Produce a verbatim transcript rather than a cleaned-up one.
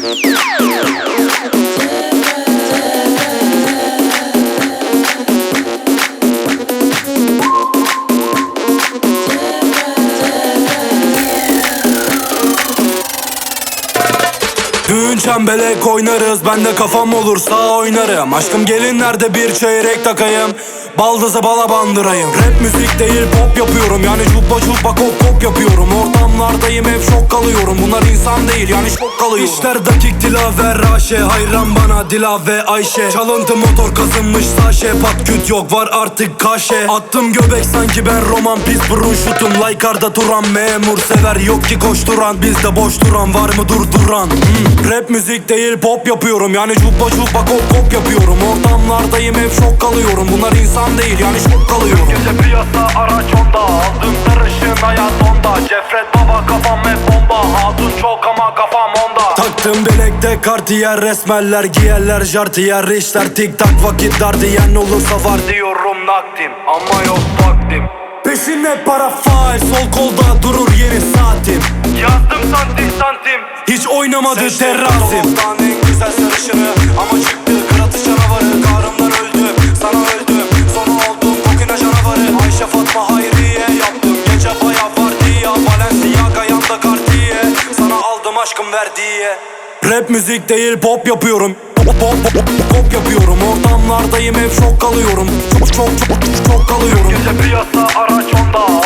Düğün çembelek oynarız, ben de kafam olursa oynarım. Aşkım gelinlerde bir çeyrek takayım, baldızı bala bandırayım. Rap müzik değil pop yapıyorum, yani cubba cubba kop kop yapıyorum. Ortamlardayım hep şok kalıyorum, bunlar insan değil yani şok kalıyorum. İşler dakik Dilaver Raşe, hayran bana Dila ve Ayşe. Çalıntı motor kazınmış saşe, pat küt yok var artık kaşe. Attım göbek sanki ben roman, pis burun şutum laykarda duran. Memur sever yok ki koşturan, bizde boş duran var mı durduran? hmm. Rap müzik değil pop yapıyorum, yani cubba cubba kop kop yapıyorum. Ortamlardayım hep şok kalıyorum, bunlar insan değil yani şok kalıyorum. Gece piyasa araç onda, aldım sarışın hayat onda. Cefret baba kafam hep bomba, hatun çok ama kafam onda. Taktım bilekte Cartier, resmeller giyerler jartiyer. İşler tik tak vakit dar diyen olursa var Diyorum nakdim ama yok vaktim. peşinde para faal, sol kolda durur yeni saatim. Yazdım santim santim, Hiç oynamadı terrazim. Doğuktan en güzel sarışını, ama çıktı kıratı canavarı. Karımdan öldüm, sana öldüm, sonu oldum kokina canavarı. Ayşe Fatma Hayriye yaptım, gece baya partiye. Balenciaga yanda Cartier, sana aldım aşkım verdiye. Rap müzik değil pop yapıyorum, pop pop pop pop yapıyorum. Ortamlardayım hep şok kalıyorum, çok çok çok çok kalıyorum. gece piyasa araç onda,